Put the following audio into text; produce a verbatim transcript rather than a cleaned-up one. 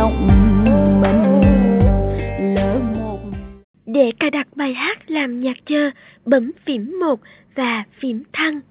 một mình. Lỡ một Để cài đặt bài hát làm nhạc chờ, bấm phím một và phím thăng.